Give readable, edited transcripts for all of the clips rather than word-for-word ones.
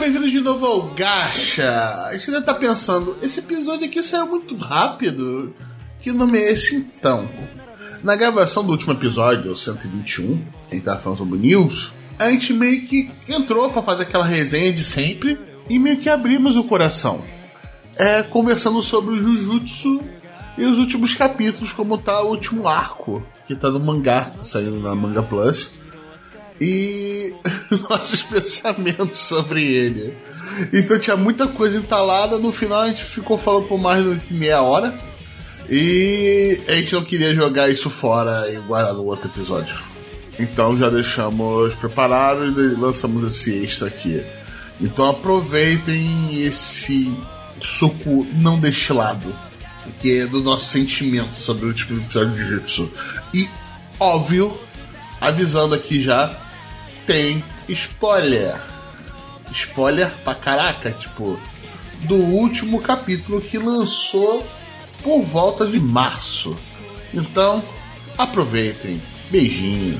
bem-vindos de novo ao Gacha. A gente ainda tá pensando, esse episódio aqui saiu muito rápido. Que nome é esse então? Na gravação do último episódio, o 121, a gente tava falando sobre o News, a gente meio que entrou pra fazer aquela resenha de sempre e meio que abrimos o coração. Conversando sobre o Jujutsu e os últimos capítulos, como tá o último arco, que tá no mangá, tá saindo na Manga Plus. E nossos pensamentos sobre ele. Então tinha muita coisa entalada. No final a gente ficou falando por mais de meia hora. E a gente não queria jogar isso fora e guardar no outro episódio. Então já deixamos preparados e lançamos esse extra aqui. Então aproveitem esse suco não destilado, que é do nosso sentimento sobre o último episódio de Jujutsu. E óbvio, avisando aqui já, tem spoiler. Spoiler pra caraca, tipo, do último capítulo que lançou por volta de março. Então, aproveitem. Beijinho.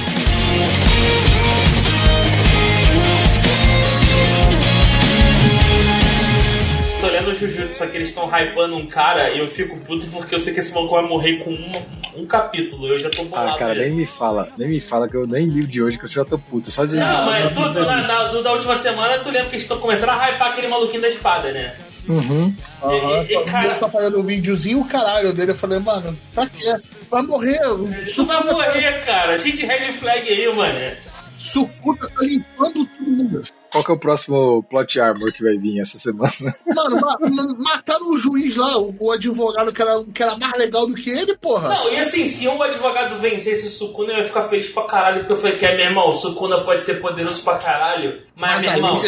Tô lendo o Jujutsu, só que eles estão hypando um cara e eu fico puto porque eu sei que esse maluco vai morrer com um capítulo. Eu já tô bolado. Ah, cara, nem me fala que eu nem li o de hoje, que eu já tô puto. Só de. Não, mas tu da última semana, tu lembra que eles estão começando a hypar aquele maluquinho da espada, né? Uhum. Eu tô fazendo um videozinho, o caralho dele. Eu falei, mano, pra quê? Vai morrer. Tu vai morrer, cara. Cheio de red flag aí, mano. Sucuta tá limpando tudo. Qual que é o próximo plot armor que vai vir essa semana? Mano, mataram o juiz lá, o advogado que era mais legal do que ele, porra. Não, e assim, se um advogado vencesse o Sukuna, eu ia ficar feliz pra caralho, porque eu falei que meu irmão, o Sukuna pode ser poderoso pra caralho, mas meu irmão,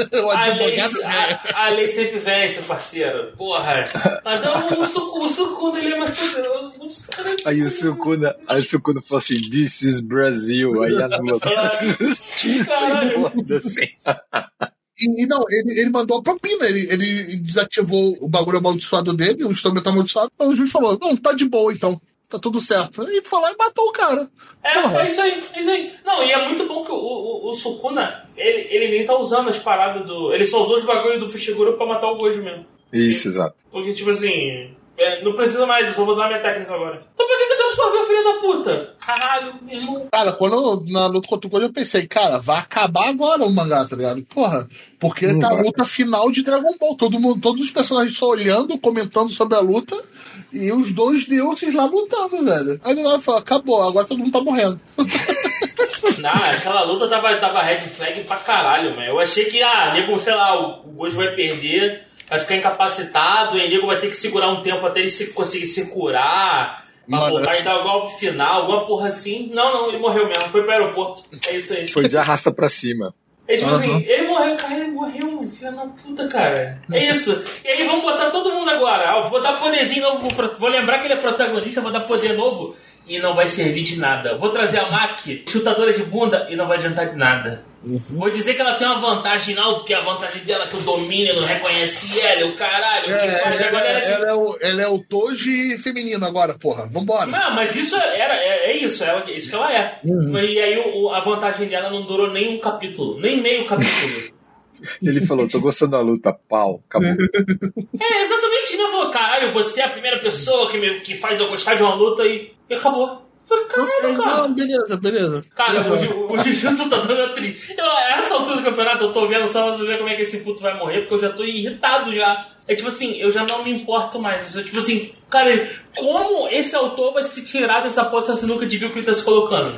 a lei sempre vence, parceiro. Porra. Mas não, o Sukuna, ele é mais poderoso. Aí o Sukuna falou assim, this is Brasil. Aí anula justiça e foda-se. E não, ele mandou a propina, ele desativou o bagulho amaldiçoado dele, o instrumento amaldiçoado, mas o juiz falou, não, tá de boa então, tá tudo certo. E foi lá e matou o cara. É isso aí. Não, e é muito bom que o Sukuna, ele nem tá usando as paradas do... Ele só usou os bagulhos do Fushiguro pra matar o Gojo mesmo. Isso, exato. Porque, tipo assim... não precisa mais, eu só vou usar a minha técnica agora. Então por que tu absorveu, filho da puta? Caralho, meu irmão. Cara, quando na luta contra o Gojo eu pensei, cara, vai acabar agora o mangá, tá ligado? Porra, porque tá a luta final de Dragon Ball. Todos os personagens só olhando, comentando sobre a luta, e os dois deuses lá lutando, velho. Aí ele falou, acabou, agora todo mundo tá morrendo. Não, aquela luta tava red flag pra caralho, mano. Eu achei que, nego, sei lá, o Gojo vai perder, vai ficar incapacitado, e o nego vai ter que segurar um tempo até ele conseguir se curar, pra voltar e dar o golpe final, alguma porra assim. Não, ele morreu mesmo, foi pro aeroporto. É isso aí. Foi de arrasta pra cima. É tipo assim, ele morreu, filha da puta, cara. É isso. E aí vamos botar todo mundo agora. Vou dar poderzinho novo, vou lembrar que ele é protagonista, vou dar poder novo e não vai servir de nada. Vou trazer a Maki, chutadora de bunda, e não vai adiantar de nada. Vou dizer que ela tem uma vantagem, não, porque a vantagem dela é que o domínio não reconhece ela, o caralho, que faz agora ela é o Toji feminino agora, porra, vambora. Não, mas isso é isso que ela é. E aí a vantagem dela não durou nem um capítulo, nem meio capítulo. Ele falou, tô gostando da luta, pau, acabou. Exatamente, né? Falou, caralho, você é a primeira pessoa que faz eu gostar de uma luta e acabou. Caralho, cara. Não, beleza. Cara, o Jujutsu tá dando a essa altura do campeonato eu tô vendo só pra ver como é que esse puto vai morrer, porque eu já tô irritado já. É tipo assim, eu já não me importo mais. É tipo assim, cara, como esse autor vai se tirar dessa porta dessa sinuca de bico que ele tá se colocando?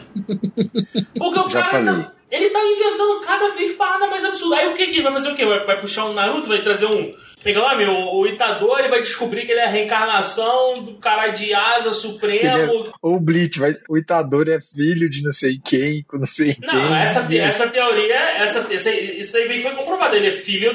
Porque o cara ele tá inventando cada vez parada mais absurda. Aí o que ele vai fazer o quê? Vai puxar um Naruto, vai trazer um... Pega lá, o Itadori vai descobrir que ele é a reencarnação do cara de Asa Supremo. O Bleach, o Itadori é filho de não sei quem, com não sei quem. Não, essa teoria, isso aí bem foi comprovado. Ele é filho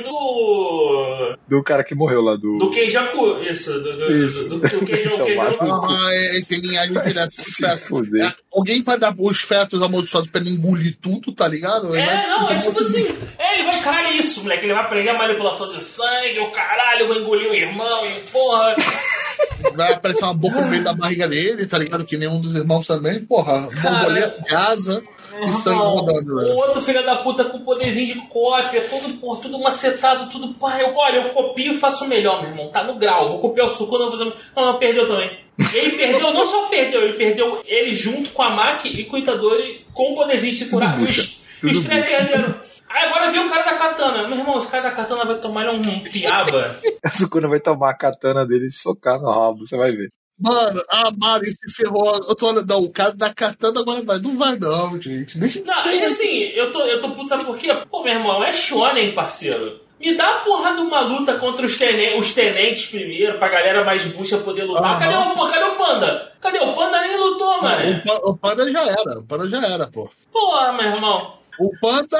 do cara que morreu lá, do Keijaku, isso. Do Keijaku. Tem linhagem direta. Alguém vai dar os fetos amaldiçoados pra ele engolir tudo, tá ligado? É tipo assim, ele vai, caralho, isso, moleque, ele vai aprender a manipulação de sangue, o caralho, vai engolir o irmão, e porra. Vai aparecer uma boca no meio da barriga dele, tá ligado? Que nenhum dos irmãos também. Porra, borboleta, asa e sangue rodando. O outro filho da puta com poderzinho de cópia, tudo macetado, tudo. Olha, eu copio e faço melhor, meu irmão. Tá no grau. Vou copiar o Sukuna, vou fazer. Não, perdeu também. Ele perdeu, não só perdeu, ele perdeu ele junto com a Maki e com o Itadori com o poderzinho de se curar. Os três perderam. Aí agora veio o cara da katana. Meu irmão, esse cara da katana vai tomar um piaba. A Sukuna vai tomar a katana dele e socar no rabo, você vai ver. Mano, a Mari se ferrou. Eu tô olhando, não, o cara da katana agora vai. Não vai não, gente. Deixa de ser. E assim, eu tô puto, sabe por quê? Pô, meu irmão, é shonen, parceiro. Me dá a porra de uma luta contra os tenentes primeiro, pra galera mais bucha poder lutar. Cadê o Panda? Cadê o Panda? Nem lutou, mano. O Panda já era, pô. Porra, meu irmão. O Panda,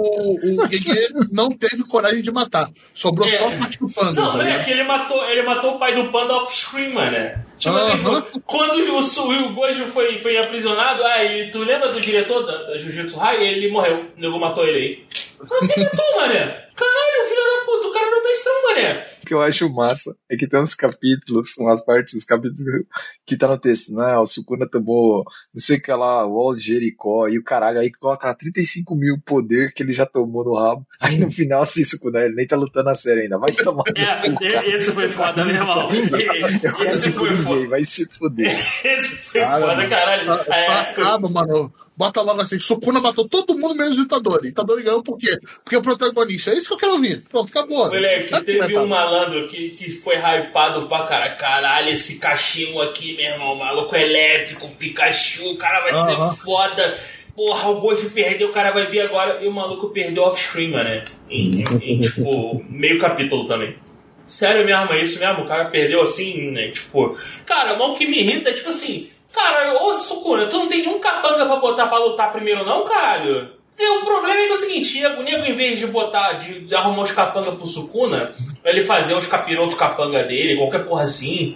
o Gege não teve coragem de matar. Sobrou só a parte do Panda. Não, moleque, ele matou o pai do Panda off-screen, mano. Tipo assim, quando o Gojo foi aprisionado, aí tu lembra do diretor da Jujutsu High? Ele morreu. O nego matou ele aí. Você matou, mané. Caralho, filho da puta, o cara não é mestrão, mané. O que eu acho massa é que tem uns capítulos, umas partes dos capítulos que tá no texto, né? O Sukuna tomou, não sei o que lá, o Wall de Jericó e o caralho, aí coloca 35 mil poder que ele já tomou no rabo. Aí no final, assim, Sukuna, ele nem tá lutando a série ainda. Vai tomar. Esse foi foda, meu irmão. Esse foi foda. Vai se fuder. Esse foi foda, caralho. Acaba, mano. Bota logo assim, Sukuna matou todo mundo menos o Itadori. Itadori ganhou por quê? Porque é o protagonista. É isso que eu quero ouvir. Pronto, acabou. Moleque, teve um malandro que foi hypado pra caralho. Caralho, esse cachimbo aqui, meu irmão. Maluco elétrico, Pikachu. O cara vai ser foda. Porra, o Gojo perdeu, o cara vai vir agora. E o maluco perdeu off-screen, né? Em tipo, meio capítulo também. Sério mesmo, é isso mesmo? O cara perdeu assim, né? Tipo, cara, o que me irrita é tipo assim. Cara, ô Sukuna, tu não tem nenhum capanga pra botar pra lutar primeiro não, caralho? O problema é que é o seguinte, o nego em vez de botar, de arrumar os capanga pro Sukuna, ele fazer os capiroto capanga dele, qualquer porra assim,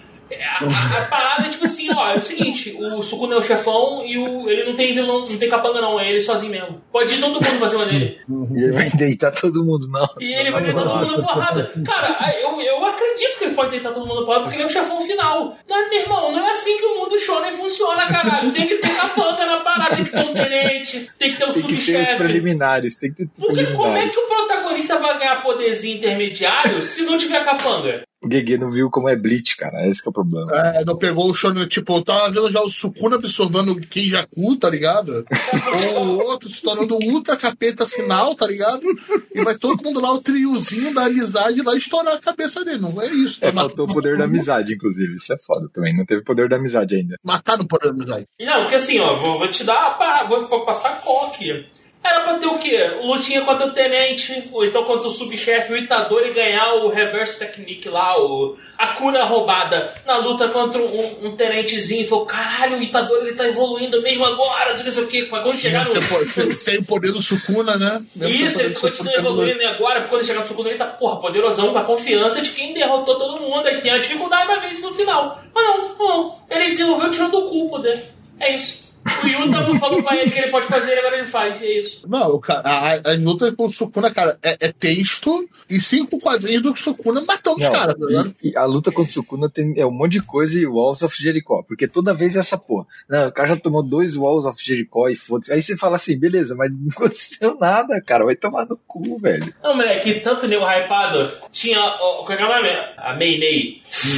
a parada é tipo assim, ó, é o seguinte, o Sukuna é o chefão e ele não tem vilão, não tem capanga não, é ele sozinho mesmo. Pode ir todo mundo pra cima dele. E ele vai deitar todo mundo, não. E ele vai deitar todo mundo na porrada. Cara, eu acredito que ele pode deitar todo mundo na porrada porque ele é o chefão final. Mas, meu irmão, não é assim que o mundo shonen funciona, caralho. Tem que ter capanga na parada, tem que ter um tenente, tem que ter um subchefe. Tem que ter os preliminares, tem que ter Porque como é que o protagonista vai ganhar poderzinho intermediário se não tiver capanga? O Gege não viu como é Bleach, cara. Esse que é o problema. Não pegou o shonen, tipo, eu tava vendo já o Sukuna absorvendo o Kenjaku, tá ligado? Ou o outro se tornando o ultra capeta final, tá ligado? E vai todo mundo lá, o triozinho da amizade lá estourar a cabeça dele. Não é isso. Tá faltou o poder da amizade, inclusive. Isso é foda também. Não teve poder da amizade ainda. Mataram o poder da amizade. Não, porque assim, ó, vou te dar vou passar a coque. Era pra ter o quê? Lutinha contra o tenente, ou então contra o subchefe, o Itadori ganhar o reverse technique lá, a cura roubada na luta contra um tenentezinho. E falou, caralho, o Itadori ele tá evoluindo mesmo agora, não sei o que. Quando chegar no... Sem o poder do Sukuna, né? Isso, ele continua evoluindo agora, porque quando chegar no Sukuna ele tá, porra, poderosão, com a confiança de quem derrotou todo mundo. Aí tem a dificuldade, mas vence no final. Mas não. Ele desenvolveu tirando do cu o poder. É isso. O Yuta não falou pra ele que ele pode fazer, agora ele faz, é isso. Não, cara, as lutas com o Sukuna, cara, é texto e 5 quadrinhos do Sukuna matando os caras, tá ligado? E a luta contra o Sukuna é um monte de coisa e Walls of Jericho, porque toda vez é essa porra. Não, o cara já tomou 2 Walls of Jericho e foda-se. Aí você fala assim, beleza, mas não aconteceu nada, cara, vai tomar no cu, velho. Não, moleque, tanto nego hypado, tinha, qual é o nome? A Mei Nei.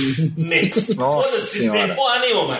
Nossa foda-se, senhora. não porra nenhuma.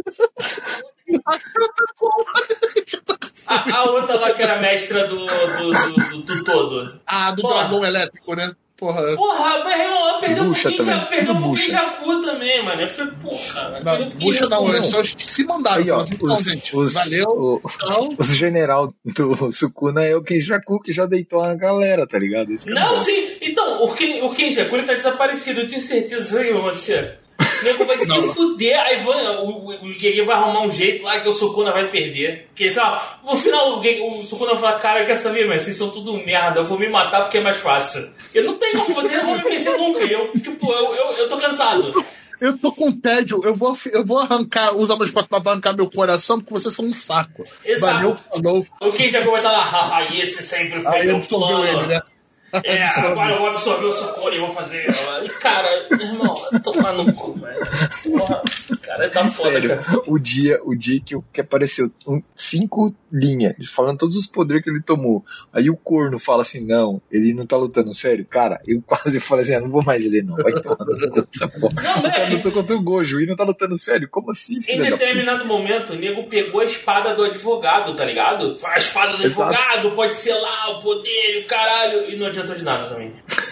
A outra lá que era mestra do todo. Do dragão elétrico, né? Porra, meu irmão, perdeu Bucha um pouquinho Jacu também, mano. Eu falei, cara. Não, Bucha não, eles só se mandaram. Aí, ó, gente, valeu. Os general do Sukuna é o Kenjaku que já deitou a galera, tá ligado? Não, sim. Então, o Kenjaku ele tá desaparecido. Eu tenho certeza que vai acontecer. O nego vai se fuder, aí o Gege vai arrumar um jeito lá que o Sukuna vai perder. Porque, sabe, no final o Sukuna vai falar, cara, quer saber, mas vocês são tudo merda, eu vou me matar porque é mais fácil. Eu não tenho como, vocês não vão me vencer nunca. Eu tô cansado. Eu tô com tédio, eu vou usar meus quatro pra arrancar meu coração, porque vocês são um saco. Exato. Valeu, falou. O Kenjaku vai estar lá, haha, esse sempre foi meu plano. Ele, né? Agora eu vou absorver o Sukuna e vou fazer ela. E, cara, irmão, tomar no cu, velho. Porra, cara, tá foda, Sério, cara. o dia que apareceu 5 linhas, falando todos os poderes que ele tomou. Aí o corno fala assim, não, ele não tá lutando sério. Cara, eu quase falei assim, não vou mais ler não, vai tomar essa porra. Não, O cara moleque, lutou contra o Gojo e não tá lutando sério. Como assim, em filho da puta? determinado momento, o nego pegou a espada do advogado, tá ligado? A espada do Exato. advogado pode ser lá o poder e o caralho. E não adiantou de nada também.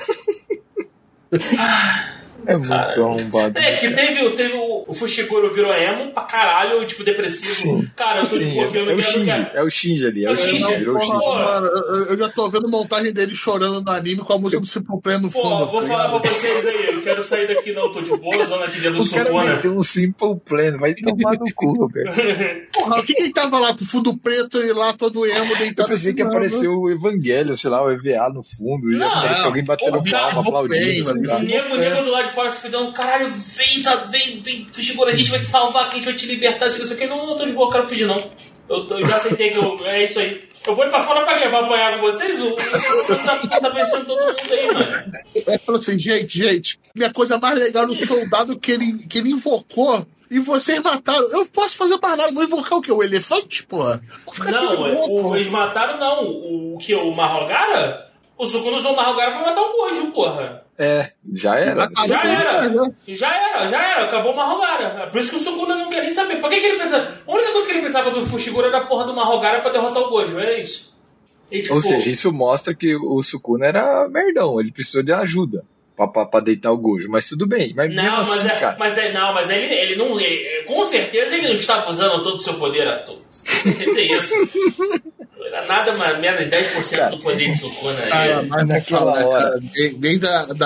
É muito arrombado. É, que teve o Fushiguro virou emo pra caralho, tipo, depressivo. Sim. Cara, eu tô Sim, de boa aqui, eu não é o quero. Shinji, é o Shinji ali. É o Shinji. Virou o Porra, Shinji. mano, eu já tô vendo montagem dele chorando no anime com a música do Simple Plan no Pô, fundo. vou tá falar ligado? pra vocês aí, eu não quero sair daqui não, tô de boa, zona aqui dentro do O cara Sukuna. meteu um simple plan, vai tomar no cu, velho. Porra, o que ele tava lá, com fundo preto e lá todo emo Eu deitado pensei que assim, apareceu o Evangelho, sei lá, o EVA no fundo, e Não, apareceu alguém batendo porra, palma, aplaudindo, bem, sei mano. lá. O nego do lado de fora se fudendo, caralho, vem, Fushiguro, a gente vai te salvar, que a gente vai te libertar, isso aqui. Não, eu tô de boa, eu quero fugir não. Eu já aceitei que é isso aí. Eu vou ir pra fora pra quê? Pra apanhar com vocês? O tá vencendo todo mundo aí, mano. Ele falou assim, gente, minha coisa mais legal no soldado que ele invocou e vocês mataram. Eu posso fazer mais nada, vou invocar o quê? O elefante, porra? Vou ficar aqui de boa, porra. Eles mataram não. O que? O Marrogara? O Sukuna usou o Marrogara pra matar o Gojo, porra. É, já era. Já era. Acabou o Marrogara. Por isso que o Sukuna não quer nem saber. Por que ele pensa? A única coisa que ele pensava do Fushiguro era a porra do Marrogara pra derrotar o Gojo. Era isso. E, tipo, Ou seja, isso mostra que o Sukuna era merdão, ele precisou de ajuda pra deitar o Gojo, mas tudo bem. Mas mesmo Não, assim, cara. mas ele não. Com certeza ele não estava usando todo o seu poder a todos. Entende isso? Era nada menos 10% do poder de Sukuna. Cara, mas naquela naquela hora. hora, bem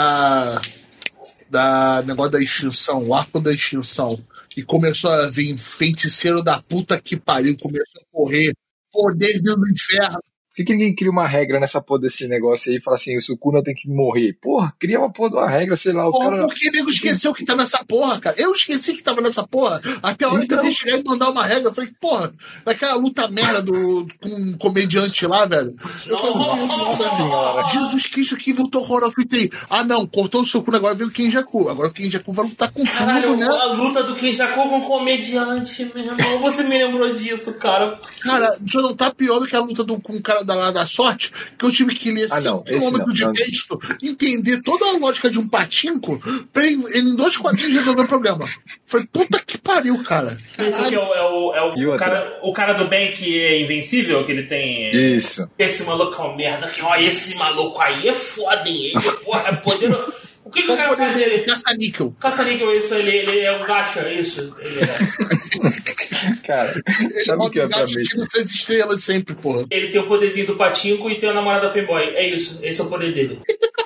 da negócio da extinção, o arco da extinção, e começou a vir feiticeiro da puta que pariu, começou a correr, poder vindo do inferno. Por que ninguém cria uma regra nessa porra desse negócio aí e fala assim, o Sukuna tem que morrer? Porra, cria uma porra de uma regra, sei lá, os Porra, caras... por que nego esqueceu que tá nessa porra, cara? Eu esqueci que tava nessa porra. Até a hora que eu chegar e mandar uma regra, eu falei, porra, daquela luta merda com um comediante lá, velho. Eu falei, Nossa senhora. Jesus Cristo, que lutou horror. Eu falei, não, cortou o Sukuna, agora veio o Kenjaku. Agora o Kenjaku vai lutar com Caralho, tudo, né? a luta do Kenjaku com comediante, meu irmão. Você me lembrou disso, cara. Cara, isso não tá pior do que a luta com o cara da sorte, que eu tive que ler 5 quilômetros de texto, entender toda a lógica de um patinco, pra ele em 2 quadrinhos resolver o problema. Falei, puta que pariu, cara. Esse aqui o cara do bem que é invencível, que ele tem. Isso. Esse maluco é uma merda. Ó, esse maluco aí é foda, hein? Ele, porra, é poderoso. O que o cara faz dele? Caça-níquel. Caça-níquel, isso, ele é um gacha, isso. Ele é. Cara, sabe o que é pra mim? Ele 6 estrelas sempre, porra. Ele tem o poderzinho do patinco e tem a namorada fanboy. É isso, esse é o poder dele.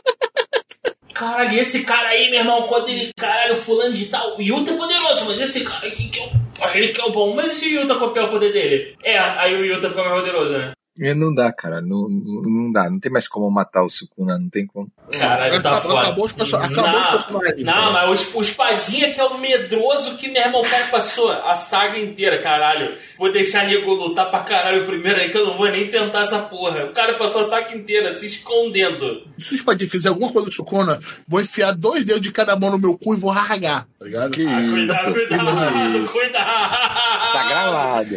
Caralho, esse cara aí, meu irmão, quando ele, caralho, fulano de tal, o Yuta é poderoso, mas esse cara aqui que é ele que é o bom. Mas e se o Yuta copiar o poder dele? Aí o Yuta fica mais poderoso, né? Não dá, cara. Não dá. Não tem mais como matar o Sukuna. Não tem como. Caralho, tá foda. Acabou os personagens. Não, mas o Espadinha que é o medroso que, meu irmão, o cara passou a saga inteira, caralho. Vou deixar nego lutar pra caralho primeiro aí que eu não vou nem tentar essa porra. O cara passou a saga inteira se escondendo. Se o Espadinha fizer alguma coisa do Sukuna, vou enfiar 2 dedos de cada mão no meu cu e vou rasgar, tá ligado? Que isso? Cuidado. Tá gravado.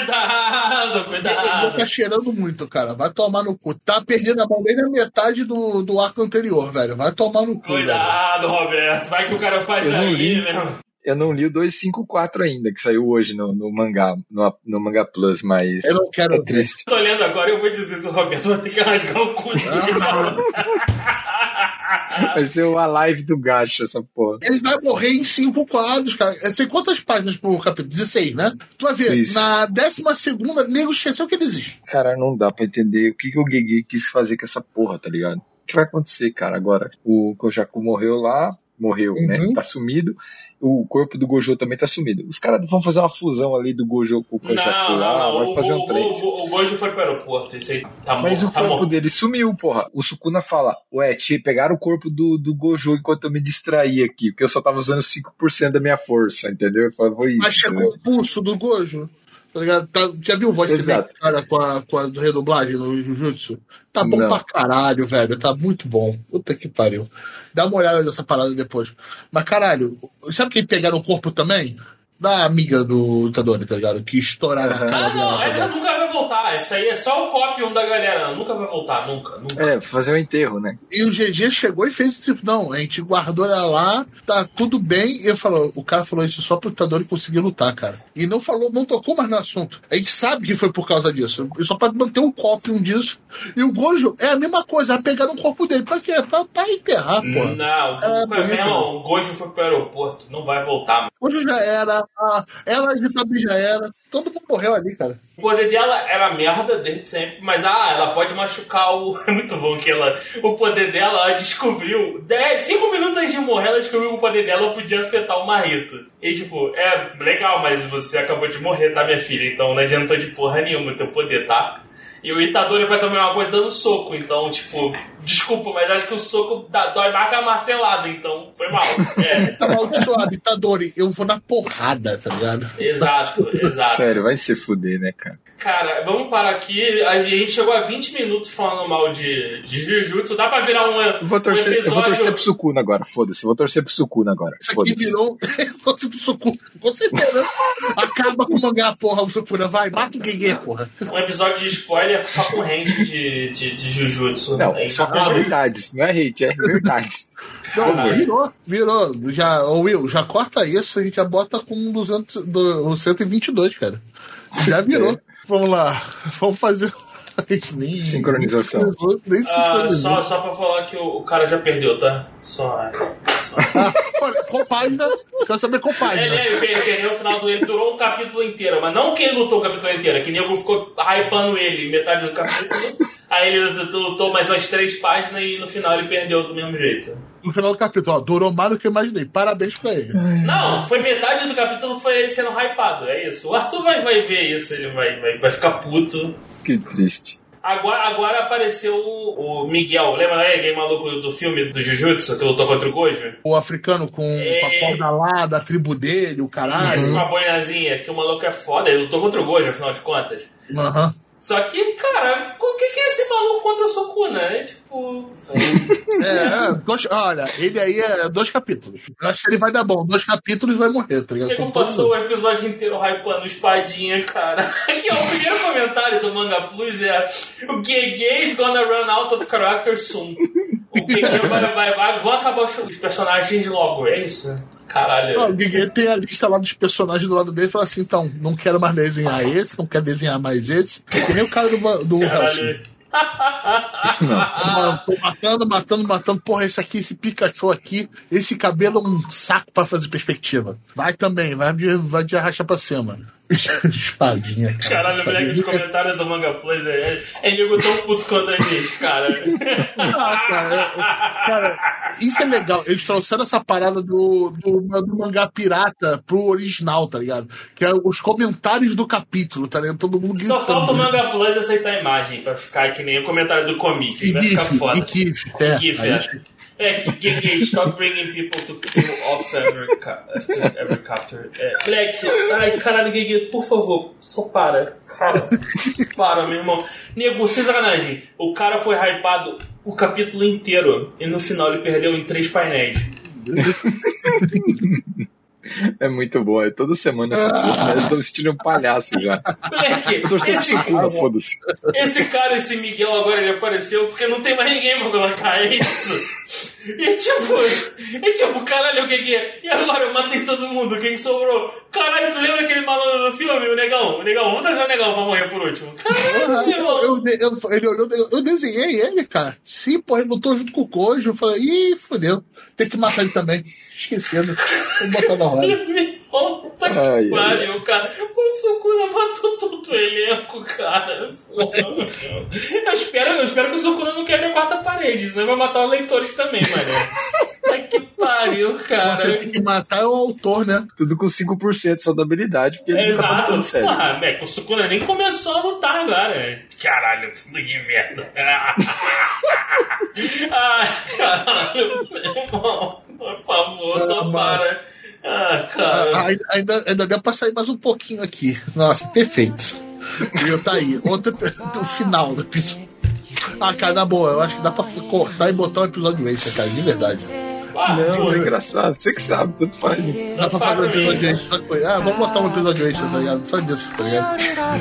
Cuidado. Ele tá cheirando muito, cara. Vai tomar no cu. Tá perdendo a mão desde a metade do arco anterior, velho. Vai tomar no cu. Cuidado, velho. Roberto. Vai que o cara faz aí, mesmo. Eu não li o 254 ainda, que saiu hoje no mangá, no Manga Plus, mas. Eu não quero ver. Triste. Tô lendo agora e eu vou dizer se o Roberto vai ter que rasgar o cu dele. Vai ser uma live do Gacha, essa porra. Ele vai morrer em 5 quadros, cara. Eu sei quantas páginas por capítulo? 16, né? Tu vai ver, Isso. na 12ª, nego esqueceu que ele existe. Cara, não dá pra entender o que o Gege quis fazer com essa porra, tá ligado? O que vai acontecer, cara, agora? O Kojaku morreu, né? Tá sumido. O corpo do Gojo também tá sumido. Os caras vão fazer uma fusão ali do Gojo com o Kojaku lá, vai fazer um trem. O Gojo foi pro aeroporto, esse aí tá morto. Mas o corpo dele sumiu, porra. O Sukuna fala, pegaram o corpo do Gojo enquanto eu me distraí aqui, porque eu só tava usando 5% da minha força, entendeu? Foi isso. Mas chegou o pulso do Gojo. Tá ligado? Já viu o voice Exato. back, cara, com a redublagem no Jujutsu? Tá bom Não. pra caralho, velho. Tá muito bom. Puta que pariu. Dá uma olhada nessa parada depois. Mas, caralho, sabe quem pegaram o corpo também? Da amiga do Itadori, tá ligado? Que estouraram a cara dela. Não, tá essa ligado? nunca vai voltar. Essa aí é só o cópio da galera. Nunca vai voltar, nunca. Fazer um enterro, né? E o GG chegou e fez tipo, não, a gente guardou ela lá, tá tudo bem. E o cara falou isso só pro Itadori conseguir lutar, cara. E não tocou mais no assunto. A gente sabe que foi por causa disso. E só pode manter um cópio disso. E o Gojo é a mesma coisa, pegaram o corpo dele. Pra quê? Pra enterrar, pô. Não, o Gojo foi pro aeroporto. Não vai voltar, mano. Gojo já era, ela de também já era. Todo mundo morreu ali, cara. O poder dela era merda desde sempre, mas ela pode machucar o. É muito bom que o poder dela, ela descobriu. 5 minutos antes de morrer, ela descobriu que o poder dela podia afetar o Marito. E tipo, legal, mas você acabou de morrer, tá, minha filha? Então não adianta de porra nenhuma o teu poder, tá? E o Itadori faz a mesma coisa dando soco, então, tipo, desculpa, mas acho que o soco dói mais que a martelada, então foi mal. Tá amaldiçoado, Itadori, eu vou na porrada, tá ligado? Exato. Sério, vai se fuder, né, cara? Cara, vamos parar aqui. A gente chegou a 20 minutos falando mal de Jujutsu. Dá pra virar Eu vou torcer pro Sukuna agora, foda-se. Vou torcer pro Sukuna agora. Isso aqui virou. Com certeza. Acaba com o mangá, porra, o Sukuna. Vai, mata o Gege, porra. Um episódio de spoiler só com hate de Jujutsu. Não, só com verdades. Não é hate, é verdades. Não, virou. Will, já corta isso, a gente já bota com o 122, cara. Já virou. Vamos lá, vamos fazer. Sincronização. Nem sincronizou. Só pra falar que o cara já perdeu, tá? Só. Olha, com página. Quero saber com página. Ele perdeu o final do. Ele durou um capítulo inteiro, mas não que ele lutou o capítulo inteiro, é que o nego ficou hypando ele metade do capítulo. Aí ele lutou mais umas 3 páginas e no final ele perdeu do mesmo jeito. No final do capítulo, durou mais do que eu imaginei. Parabéns pra ele. Não, foi metade do capítulo, foi ele sendo hypado, é isso. O Arthur vai ver isso, ele vai ficar puto. Que triste. Agora apareceu o Miguel, lembra aquele maluco do filme do Jujutsu que lutou contra o Gojo? O africano com a corda lá, da tribo dele, o caralho. Isso, com a boinazinha, que o maluco é foda, ele lutou contra o Gojo, afinal de contas. Aham. Só que, cara, o que é esse maluco contra o Sukuna? É tipo. Olha, ele aí é 2 capítulos. Eu acho que ele vai dar bom. 2 capítulos e vai morrer, tá ligado? Ele não passou o episódio inteiro hypando espadinha, cara. Aqui é o primeiro comentário do Manga Plus: o Gege's gonna run out of character soon. O Gege vão acabar os personagens logo, é isso? Caralho. O Gege tem a lista lá dos personagens do lado dele e fala assim: então, não quero mais desenhar esse, não quero desenhar mais esse. Que nem o cara do Hellsing. Tô matando. Porra, esse Pikachu aqui, esse cabelo é um saco pra fazer perspectiva. Vai também, vai de arrasta pra cima. Espadinha, cara. Caralho, o moleque dos comentários do Manga Plus é nego tão puto quanto a gente, cara. Cara, isso é legal. Eles trouxeram essa parada do mangá pirata pro original, tá ligado? Que é os comentários do capítulo, tá ligado? Todo mundo só falta o Manga Plus aceitar a imagem pra ficar que nem o comentário do comic. Vai ficar foda. E GIF, que stop bringing people to kill off every capture. Moleque, ai, caralho, Gege, por favor, só para. Para, meu irmão. Nego, sem sacanagem. O cara foi hypado o capítulo inteiro e no final ele perdeu em 3 painéis. É muito bom, toda semana eu estou vestindo um palhaço já. Moleque, eu tô Sukuna, foda-se. Esse cara, esse Miguel, agora ele apareceu porque não tem mais ninguém pra colocar, é isso. E tipo, caralho, o que é? E agora eu matei todo mundo, quem sobrou? Caralho, tu lembra aquele malandro do filme, o Negão? Vamos trazer o Negão pra morrer por último. Caralho, eu desenhei ele, cara. Sim, pô, ele lutou junto com o Gojo. Eu falei, ih, fodeu. Tem que matar ele também. Esquecendo. Vou botar na roda. Puta que pariu, cara. O Sukuna matou todo o elenco, cara. Eu espero que o Sukuna não quebre a 4ª parede, senão vai matar os leitores também, mano. Puta que pariu, cara. Tem que matar é o autor, né? Tudo com 5% só da habilidade, porque ele tá matando sério. O Sukuna nem começou a lutar agora. Caralho, que merda. Ai, caralho, meu irmão. Por favor, só para. Cara. Ainda deu pra sair mais um pouquinho aqui. Nossa, perfeito. E tá aí, outro do final do episódio. Cara, na boa, eu acho que dá pra cortar e botar um episódio extra, cara, de verdade. Não, é engraçado, você que sabe, tanto faz. Dá pra fazer um episódio extra, só foi. Vamos botar um episódio extra, tá ligado? Só disso, tá ligado?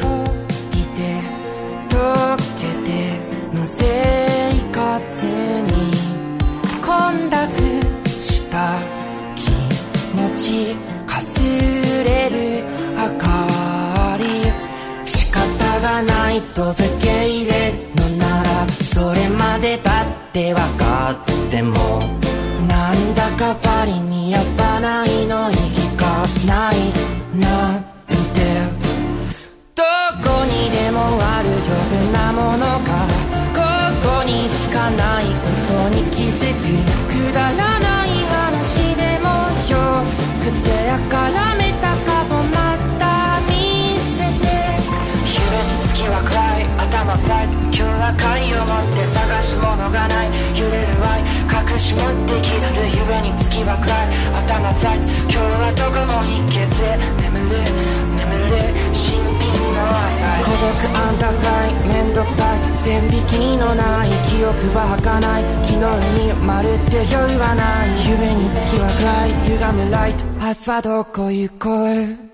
なんだかパリに合わないの意義がないなんてどこにでもあるようなものがここにしかないことに気づくくだらない話でもよくてやからめたかもまた見せて夢に月は暗い頭フライト今日は鍵を持って探し物がない揺れる愛隠し持ってきる夢に月は暗い頭フライト今日はどこも一血眠る新品の朝孤独アンダークライめんどくさい線引きのない記憶は儚い昨日にまるで酔いはない夢に月は暗い歪むライト明日はどこ行こう